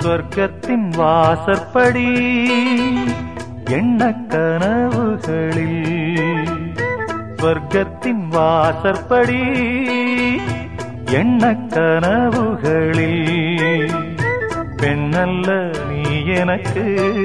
சொர்க்கத்தின் வாசற்படி எண்ணக் கனவுகளில், சொர்க்கத்தின் வாசற்படி எண்ணக் கனவுகளில், பெண்ணல்ல நீ எனக்கு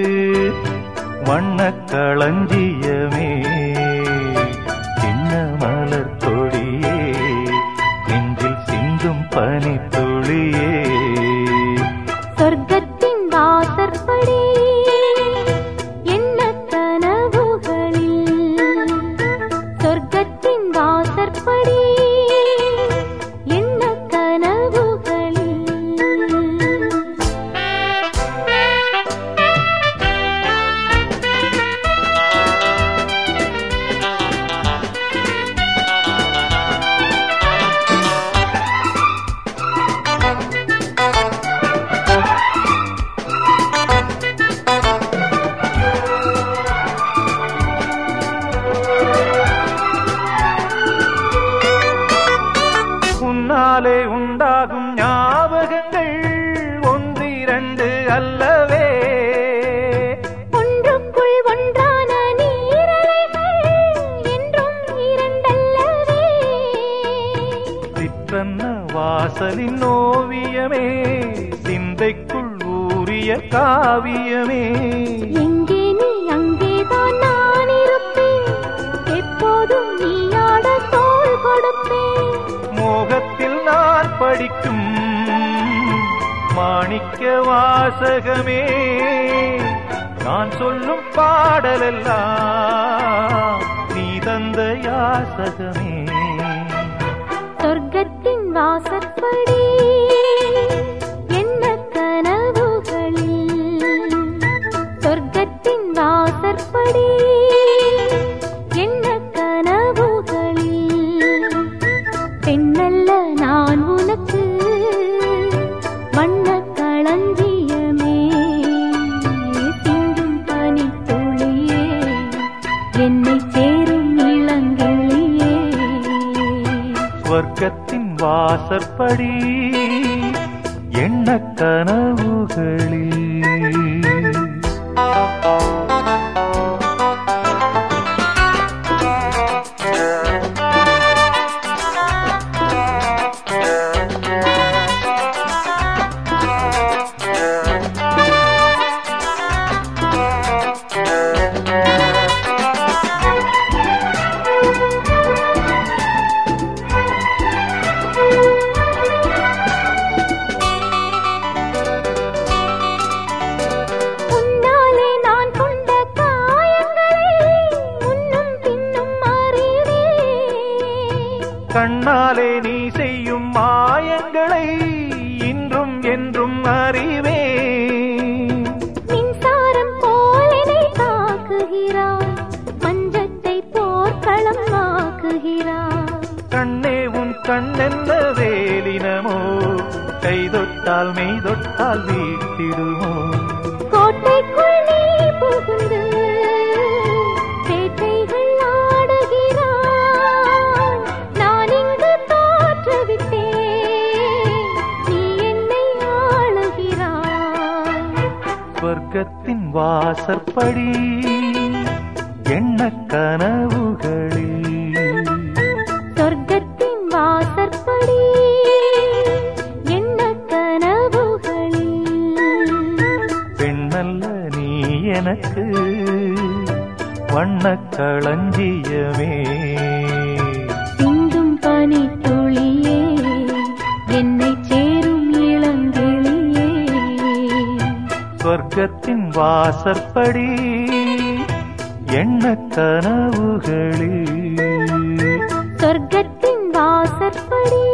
வண்ணக் களஞ்சியமே, சின்ன மலர் கொடியே, நெஞ்சில் சிந்தும் பனித்துளியே. சொர்க்கத்தின் வாசற்படி எண்ணக் கனவுகளில், சொர்க்கத்தின் வாசற்படி எண்ணக் கனவுகளில். உன்னாலே உண்டாகும் ஞாபகங்கள் ஒன்றிரண்டு அல்லவே, ஒன்றுக்குள் ஒன்றான நீரலைகள் என்றும் இரண்டல்லவே. சிற்றன்ன வாசலின் ஓவியமே, சிந்தைக்குள் ஊறிய காவியமே. எங்கே நீ அங்கேதான் நான் இருப்பேன், எப்போதும் நீயாட தோள் கொடுப்பேன். மோகத்தில் நான் படிக்கும் மாணிக்க வாசகமே, நான் சொல்லும் பாடலெல்லாம் நீ தந்த யாசகமே. சொர்க்கத்தின் வாசற்படி எண்ணக் கனவுகளில், சொர்க்கத்தின் வாசற்படி எண்ணக் கனவுகளில், பெண்ணல்ல நான் உனக்கு வண்ணக் களஞ்சியமே, சிந்தும் பனித்துளியே, என்னை சேரும் இளங்கிளியே. சொர்க்கத்தின் வாசற்படி எண்ணக் கனவுகளில். உன்னாலே நான் கொண்ட காயங்களை முன்னும் பின்னும் அறிவேன். கண்ணாலே நீ செய்யும் மாயங்களை இன்றும் என்றும் அறிவேன். மின்சாரம் போல் என்னை தாக்குகிறாய், மஞ்சத்தை போர்க்களம் ஆக்குகிறாய். கண்ணே உன் கண்ணென்ன வேலினமோ, கை தொட்டால் மெய் தொட்டால் வீட்டிடுமோ. கோட்டைக்குள் நீ புகுந்து பேட்டைகள் ஆடுகிறாய், நான் இங்கு தோற்றுவிட்டேன், நீ என்னை ஆளுகிறாய். சொர்க்கத்தின் வாசற்படி எண்ணக் கனவுகளில், சொர்க்கத்தின் வாசற்படி எண்ணக் கனவுகளில், பெண்ணல்ல நீ எனக்கு வண்ணக் களஞ்சியமே, சிந்தும் பனித்துளியே, என்னை சேரும் இளங்கிளியே. சொர்க்கத்தின் வாசற்படி எண்ணக் கனவுகளில், சொர்க்கத்தின் வாசற்படி